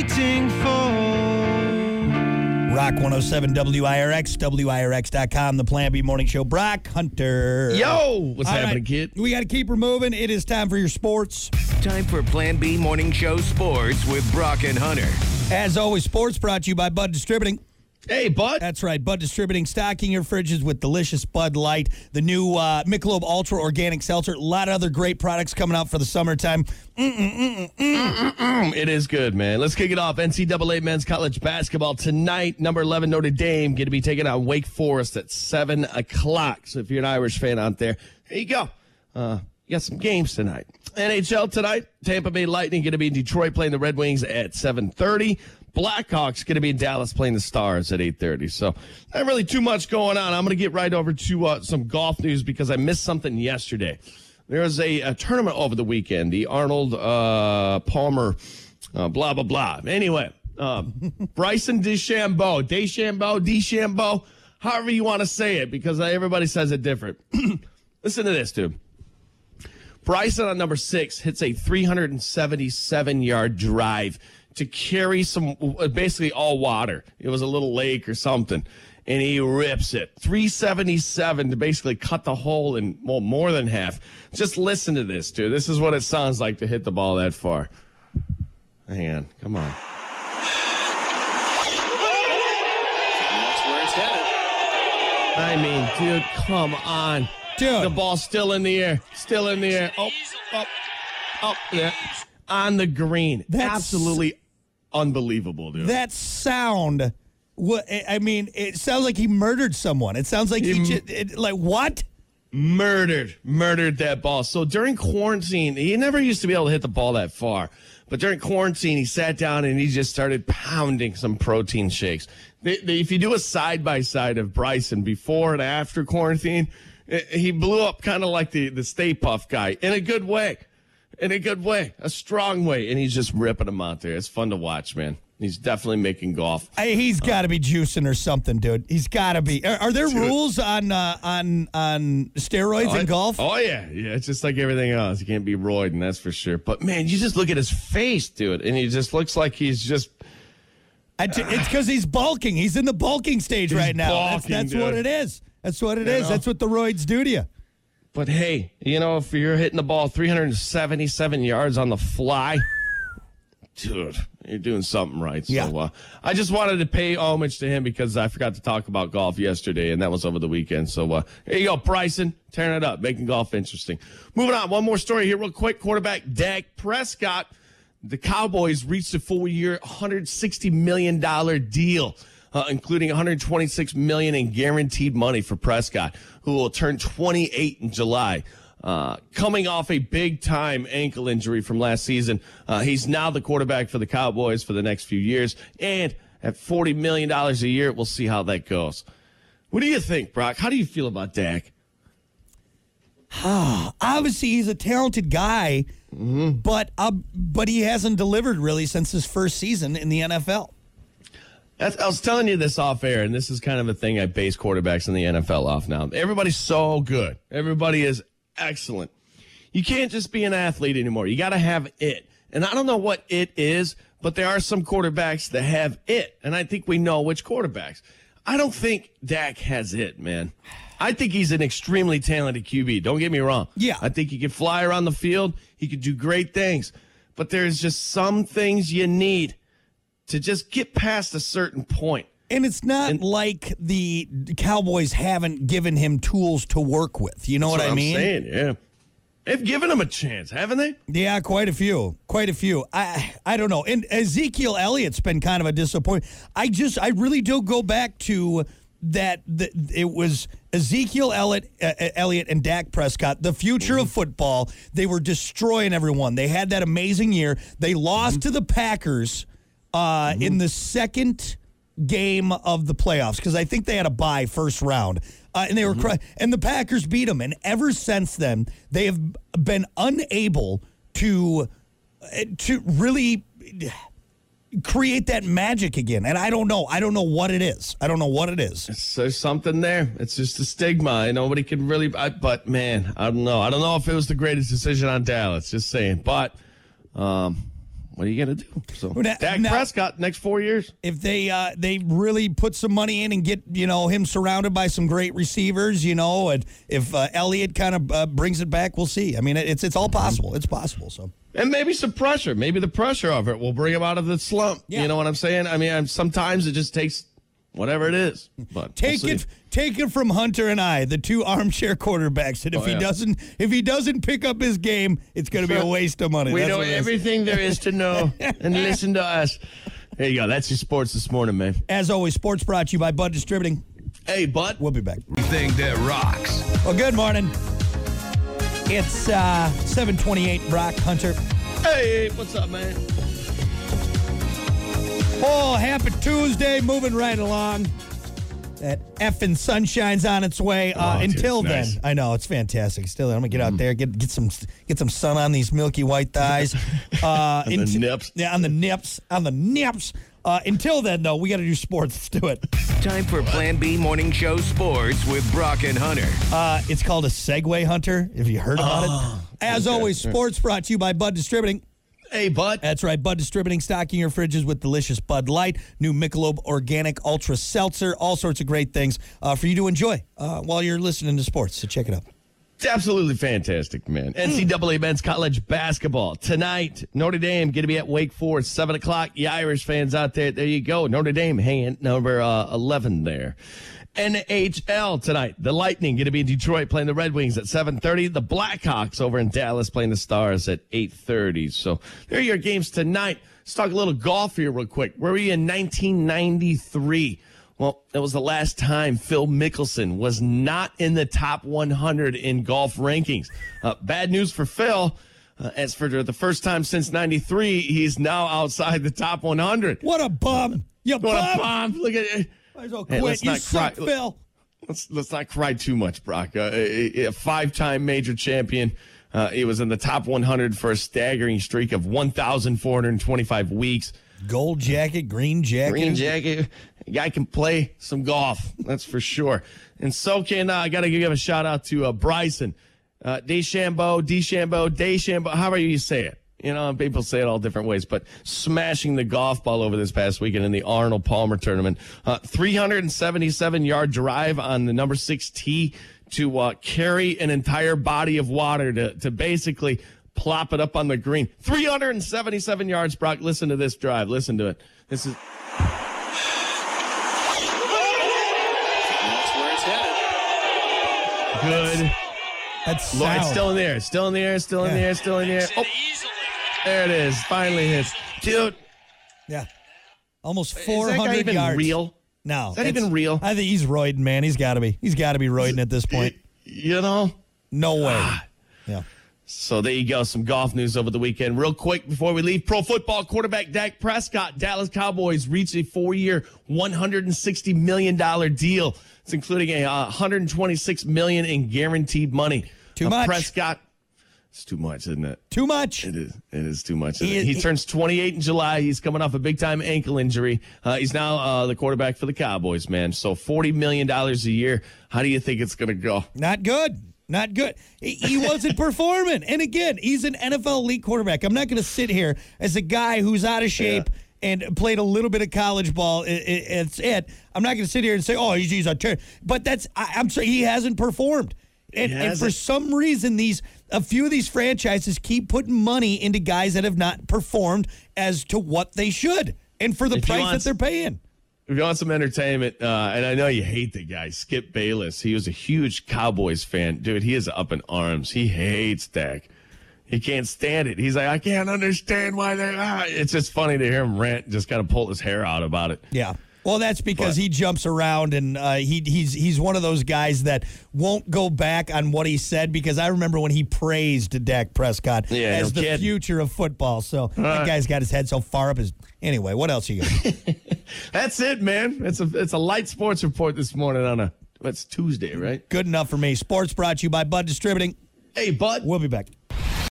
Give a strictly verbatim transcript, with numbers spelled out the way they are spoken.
waiting for. Rock one oh seven W I R X, W I R X dot com, the Plan B Morning Show. Brock Hunter. Yo, what's All happening, right, kid? We got to keep her moving. It is time for your sports. Time for Plan B Morning Show Sports with Brock and Hunter. As always, sports brought to you by Bud Distributing. Hey, bud. That's right, Bud Distributing, stocking your fridges with delicious Bud Light, the new uh, Michelob Ultra Organic Seltzer, a lot of other great products coming out for the summertime. Mm-mm-mm-mm-mm. Mm, it is good, man. Let's kick it off. N C double A men's college basketball tonight. Number eleven Notre Dame going to be taking on Wake Forest at seven o'clock. So if you're an Irish fan out there, there you go. Uh, you got some games tonight. N H L tonight. Tampa Bay Lightning going to be in Detroit playing the Red Wings at seven thirty. Blackhawks going to be in Dallas playing the Stars at eight thirty. So not really too much going on. I'm going to get right over to uh, some golf news because I missed something yesterday. There was a, a tournament over the weekend, the Arnold uh, Palmer, uh, blah, blah, blah. Anyway, uh, Bryson DeChambeau, DeChambeau, DeChambeau, however you want to say it, because everybody says it different. Listen to this, dude. Bryson on number six hits a three hundred seventy-seven yard drive to carry some, basically all water. It was a little lake or something. And he rips it. three seventy-seven to basically cut the hole in, well, more than half. Just listen to this, dude. This is what it sounds like to hit the ball that far. Hang on. Come on. That's where it's headed. I mean, dude, come on. Dude. The ball's still in the air. Still in the air. Oh, up, up, yeah. On the green. That's- Absolutely unbelievable, dude. That sound, what I mean, it sounds like he murdered someone. It sounds like he, He- just, it, like, what? Murdered, murdered that ball. So during quarantine, he never used to be able to hit the ball that far. But during quarantine, he sat down and he just started pounding some protein shakes. They, they, if you do a side-by-side of Bryson before and after quarantine, eh, he blew up kind of like the, the Stay Puft guy in a good way. In a good way, a strong way. And he's just ripping them out there. It's fun to watch, man. He's definitely making golf. I, he's got to be juicing or something, dude. He's got to be. Are, are there Dude. rules on uh, on on steroids Oh, in golf? Oh, yeah. Yeah, it's just like everything else. You can't be roiding, that's for sure. But, man, you just look at his face, dude, and he just looks like he's just I t- it's because he's bulking. He's in the bulking stage He's right now. That's, bulking, that's what dude. it is. That's what it You is. know? That's what the roids do to you. But, hey, you know, if you're hitting the ball three hundred seventy-seven yards on the fly, dude, you're doing something right. So Yeah. uh, I just wanted to pay homage to him because I forgot to talk about golf yesterday, and that was over the weekend. So uh, here you go, Bryson, tearing it up, making golf interesting. Moving on, one more story here real quick. Quarterback Dak Prescott, the Cowboys reached a full-year one hundred sixty million dollars deal, uh, including one hundred twenty-six million dollars in guaranteed money for Prescott, who will turn twenty-eight in July. Uh, coming off a big-time ankle injury from last season, uh, he's now the quarterback for the Cowboys for the next few years. And at forty million dollars a year, we'll see how that goes. What do you think, Brock? How do you feel about Dak? Obviously, he's a talented guy, Mm-hmm. but uh, but he hasn't delivered really since his first season in the N F L. That's, I was telling you this off air, and this is kind of a thing I base quarterbacks in the N F L off now. Everybody's so good. Everybody is excellent. You can't just be an athlete anymore. You got to have it. And I don't know what it is, but there are some quarterbacks that have it. And I think we know which quarterbacks. I don't think Dak has it, man. I think he's an extremely talented Q B. Don't get me wrong. Yeah. I think he can fly around the field. He could do great things. But there's just some things you need to just get past a certain point. And it's not And- like the Cowboys haven't given him tools to work with. You know what, That's I I'm mean? saying, yeah. They've given him a chance, haven't they? Yeah, quite a few. Quite a few. I I don't know. And Ezekiel Elliott's been kind of a disappointment. I just, I really do go back to that. The, it was Ezekiel Elliott, uh, Elliott and Dak Prescott, the future Mm-hmm. of football. They were destroying everyone. They had that amazing year. They lost Mm-hmm. to the Packers uh, in the second game of the playoffs because I think they had a bye first round. Uh, and they were Mm-hmm. cry- and the Packers beat them. And ever since then, they have been unable to uh, to really create that magic again. And I don't know. I don't know what it is. I don't know what it is. It's, there's something there. It's just a stigma. And nobody can really. I, but man, I don't know. I don't know if it was the greatest decision on Dallas. Just saying. But um, what are you going to do? So Now- Dak now- Prescott, next four years. If they uh, they really put some money in and get, you know, him surrounded by some great receivers, you know, and if uh, Elliott kind of uh, brings it back, we'll see. I mean, it's it's all possible. It's possible. So And maybe some pressure. Maybe the pressure of it will bring him out of the slump. Yeah. You know what I'm saying? I mean, I'm, sometimes it just takes whatever it is. But take we'll it see. take it from Hunter and I, the two armchair quarterbacks. And if Oh, he yeah. doesn't if he doesn't pick up his game, it's going to be a waste of money. We That's know what it is. everything there is to know, and listen to us. There you go. That's your sports this morning, man. As always, sports brought to you by Bud Distributing. Hey, bud. We'll be back. Thing that rocks. Well, good morning. It's uh, seven twenty-eight, Brock Hunter. Hey, what's up, man? Oh, happy Tuesday, moving right along. That effing sunshine's on its way. Uh, Oh, dude, until it's then, nice. I know it's fantastic. Still, I'm gonna get out there, get get some get some sun on these milky white thighs. Uh, On the nips. Yeah, on the nips, on the nips. Uh, until then, though, we got to do sports. Let's do it. Time for Plan B Morning Show Sports with Brock and Hunter. Uh, it's called a Segway Hunter. Have you heard about Oh, it? As always, sports brought to you by Bud Distributing. Hey, bud. That's right. Bud Distributing, stocking your fridges with delicious Bud Light, new Michelob Organic Ultra Seltzer, all sorts of great things uh, for you to enjoy uh, while you're listening to sports. So check it out. It's absolutely fantastic, man. N C double A men's college basketball tonight. Notre Dame going to be at Wake Forest, seven o'clock. You Irish fans out there, there you go. Notre Dame hanging number uh, eleven there. N H L tonight. The Lightning going to be in Detroit playing the Red Wings at seven thirty. The Blackhawks over in Dallas playing the Stars at eight thirty. So there are your games tonight. Let's talk a little golf here real quick. Where were you in nineteen ninety-three? Well, it was the last time Phil Mickelson was not in the top one hundred in golf rankings. Uh, bad news for Phil. Uh, as for the first time since ninety-three, he's now outside the top one hundred. What a bum. You What a bum. bomb. Look at it. Might as well Hey, quit. let's you not suck, cry. Phil. Let's let's not cry too much, Brock. Uh, a, a five-time major champion. Uh, he was in the top one hundred for a staggering streak of one thousand four hundred twenty-five weeks. Gold jacket, green jacket. Green jacket. Guy can play some golf. That's for sure. And so can uh, I got to give a shout out to uh, Bryson, uh, DeChambeau, DeChambeau, DeChambeau. However you say it. You know, people say it all different ways, but smashing the golf ball over this past weekend in the Arnold Palmer tournament. Uh, three hundred seventy-seven yard drive on the number six tee to uh, carry an entire body of water to, to basically plop it up on the green. three hundred seventy-seven yards, Brock. Listen to this drive. Listen to it. This is. That's where it's headed. Good. That's Look, it's sound. still in the air. Still in the air. Still in the Yeah. air. Still in the air. Makes it Oh, easily. there it is. Finally hits. Dude, Yeah. Almost is four that guy hundred even yards. real? No. Is that it's- even real? I think he's roiding, man. He's got to be. He's got to be roiding at this point. You know? No way. Ah. Yeah. So there you go. Some golf news over the weekend. Real quick before we leave, pro football quarterback Dak Prescott, Dallas Cowboys reached a four-year, one hundred sixty million dollars deal. It's including a uh, one hundred twenty-six million dollars in guaranteed money. Too Uh, much. Prescott, it's too much, isn't it? Too much. It is. It is too much. Isn't He it? is- He he- turns twenty-eight in July. He's coming off a big-time ankle injury. Uh, he's now uh, the quarterback for the Cowboys, man. So forty million dollars a year. How do you think it's going to go? Not good. Not good. He, he wasn't performing. And again, he's an N F L elite quarterback. I'm not going to sit here as a guy who's out of shape and played a little bit of college ball. It, it, it's it. I'm not going to sit here and say, oh, he's, he's a ter-. But that's, I, I'm sorry, he hasn't performed. And, He and for hasn't. some reason, these a few of these franchises keep putting money into guys that have not performed as to what they should and for the If you price want- that they're paying. If you want some entertainment, uh, and I know you hate the guy, Skip Bayless. He was a huge Cowboys fan. Dude, he is up in arms. He hates Dak. He can't stand it. He's like, I can't understand why they ah. It's just funny to hear him rant, just kind of pull his hair out about it. Yeah. Well, that's because But- he jumps around and uh, he he's he's one of those guys that won't go back on what he said, because I remember when he praised Dak Prescott Yeah, as no the kidding. future of football. So that guy's got his head so far up his. Anyway, what else you got? That's it, man. It's a it's a light sports report this morning on a it's Tuesday, right? Good enough for me. Sports brought to you by Bud Distributing. Hey, bud. We'll be back.